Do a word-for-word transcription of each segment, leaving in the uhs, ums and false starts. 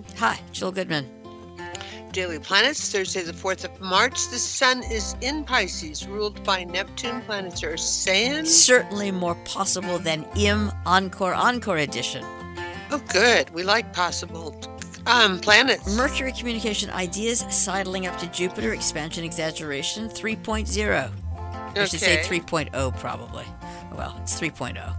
Goodman. Hi, Jill Goodman. Daily Planets, Thursday the fourth of March. The sun is in Pisces, ruled by Neptune. Planets are saying... Certainly more possible than Im Encore Encore edition. Oh, good. We like possible um, planets. Mercury communication ideas sidling up to Jupiter, expansion exaggeration three point oh. Okay. I should say three point oh probably. Well, it's three point oh.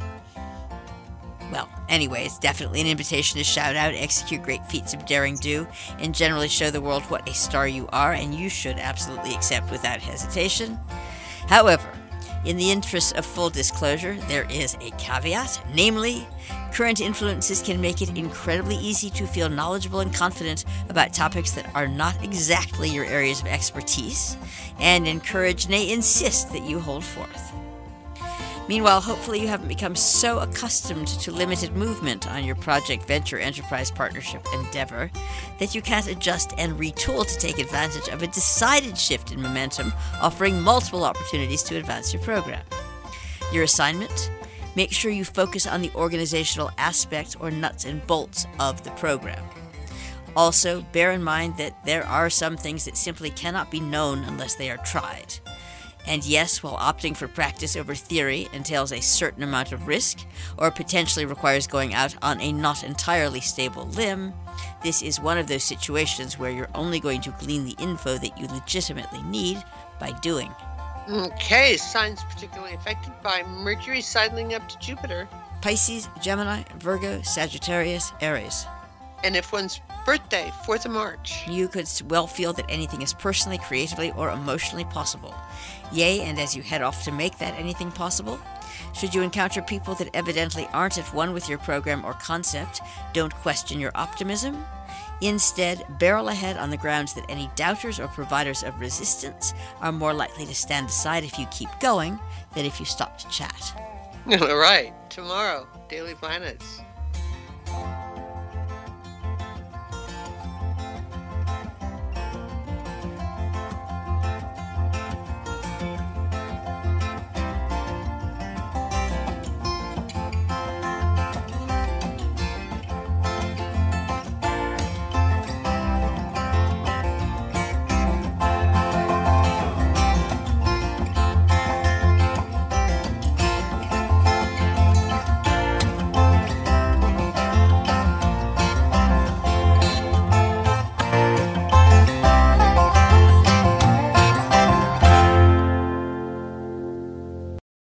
Well, anyway, it's definitely an invitation to shout out, execute great feats of daring do, and generally show the world what a star you are, and you should absolutely accept without hesitation. However, in the interest of full disclosure, there is a caveat, namely, current influences can make it incredibly easy to feel knowledgeable and confident about topics that are not exactly your areas of expertise, and encourage, nay, insist that you hold forth. Meanwhile, hopefully you haven't become so accustomed to limited movement on your project, venture, enterprise, partnership, endeavor that you can't adjust and retool to take advantage of a decided shift in momentum, offering multiple opportunities to advance your program. Your assignment? Make sure you focus on the organizational aspect or nuts and bolts of the program. Also, bear in mind that there are some things that simply cannot be known unless they are tried. And yes, while opting for practice over theory entails a certain amount of risk, or potentially requires going out on a not entirely stable limb, this is one of those situations where you're only going to glean the info that you legitimately need by doing. Okay, signs particularly affected by Mercury sidling up to Jupiter. Pisces, Gemini, Virgo, Sagittarius, Aries. And if one's birthday, fourth of March. You could well feel that anything is personally, creatively, or emotionally possible. Yea, and as you head off to make that anything possible, should you encounter people that evidently aren't at one with your program or concept, don't question your optimism. Instead, barrel ahead on the grounds that any doubters or providers of resistance are more likely to stand aside if you keep going than if you stop to chat. All right, tomorrow, Daily Planets.